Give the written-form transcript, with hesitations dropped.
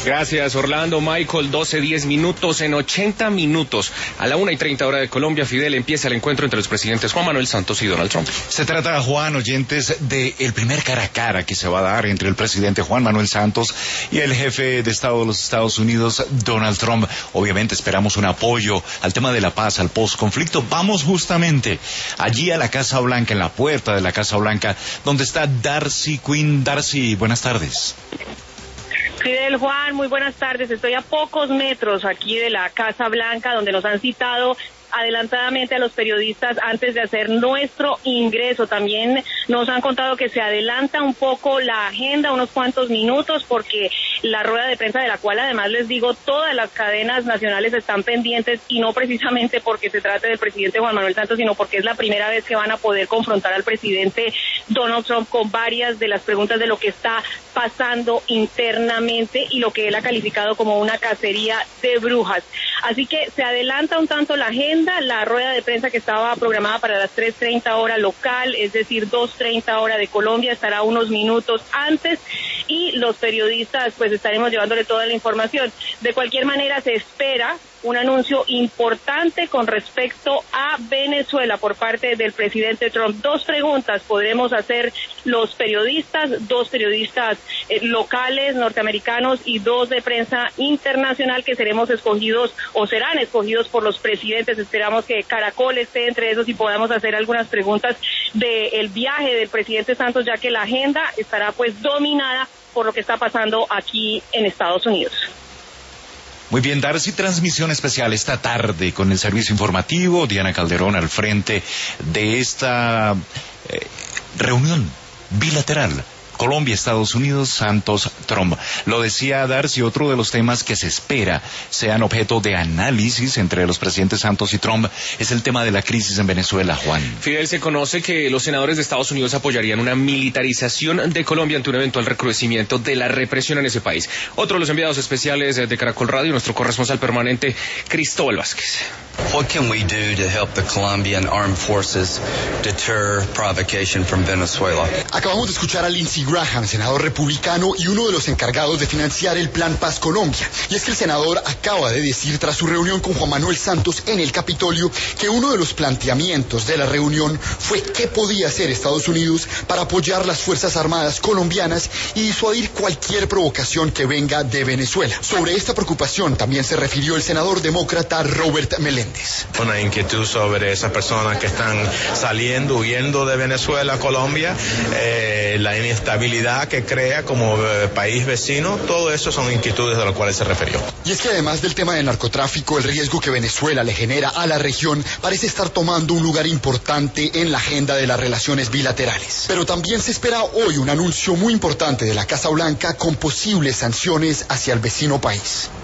Gracias, Orlando. Michael, 12:10 minutos. En 80 minutos, a la 1:30 hora de Colombia, Fidel, empieza el encuentro entre los presidentes Juan Manuel Santos y Donald Trump. Se trata, Juan, oyentes, de el primer cara a cara que se va a dar entre el presidente Juan Manuel Santos y el jefe de Estado de los Estados Unidos, Donald Trump. Obviamente esperamos un apoyo al tema de la paz, al postconflicto. Vamos justamente allí a la Casa Blanca, en la puerta de la Casa Blanca, donde está Darcy Quinn. Darcy, buenas tardes. Fidel, Juan, muy buenas tardes. Estoy a pocos metros aquí de la Casa Blanca, donde nos han citado adelantadamente a los periodistas antes de hacer nuestro ingreso. También nos han contado que se adelanta un poco la agenda, unos cuantos minutos, porque la rueda de prensa, de la cual además les digo, todas las cadenas nacionales están pendientes, y no precisamente porque se trate del presidente Juan Manuel Santos, sino porque es la primera vez que van a poder confrontar al presidente Donald Trump con varias de las preguntas de lo que está pasando internamente y lo que él ha calificado como una cacería de brujas. Así que se adelanta un tanto la agenda. La rueda de prensa, que estaba programada para las 3:30 hora local, es decir, 2:30 hora de Colombia, estará unos minutos antes, y los periodistas pues estaremos llevándole toda la información. De cualquier manera, se espera un anuncio importante con respecto a Venezuela por parte del presidente Trump. Dos preguntas podremos hacer los periodistas, dos periodistas locales norteamericanos y dos de prensa internacional, que seremos escogidos o serán escogidos por los presidentes. Esperamos que Caracol esté entre esos y podamos hacer algunas preguntas del viaje del presidente Santos, ya que la agenda estará pues dominada por lo que está pasando aquí en Estados Unidos. Muy bien, Darcy, transmisión especial esta tarde con el servicio informativo, Diana Calderón al frente de esta reunión bilateral. Colombia, Estados Unidos, Santos, Trump. Lo decía Darcy, otro de los temas que se espera sean objeto de análisis entre los presidentes Santos y Trump es el tema de la crisis en Venezuela, Juan. Fidel, se conoce que los senadores de Estados Unidos apoyarían una militarización de Colombia ante un eventual recrudecimiento de la represión en ese país. Otro de los enviados especiales de Caracol Radio, nuestro corresponsal permanente, Cristóbal Vázquez. What can we do to help the Colombian armed forces deter provocation from Venezuela? Acabamos de escuchar a Lindsey Graham, senador republicano y uno de los encargados de financiar el Plan Paz Colombia. Y es que el senador acaba de decir, tras su reunión con Juan Manuel Santos en el Capitolio, que uno de los planteamientos de la reunión fue qué podía hacer Estados Unidos para apoyar las Fuerzas Armadas colombianas y disuadir cualquier provocación que venga de Venezuela. Sobre esta preocupación también se refirió el senador demócrata Robert Meléndez. Una inquietud sobre esas personas que están saliendo, huyendo de Venezuela a Colombia, la inestabilidad que crea como país vecino, todo eso son inquietudes de las cuales se refirió. Y es que además del tema del narcotráfico, el riesgo que Venezuela le genera a la región parece estar tomando un lugar importante en la agenda de las relaciones bilaterales. Pero también se espera hoy un anuncio muy importante de la Casa Blanca con posibles sanciones hacia el vecino país.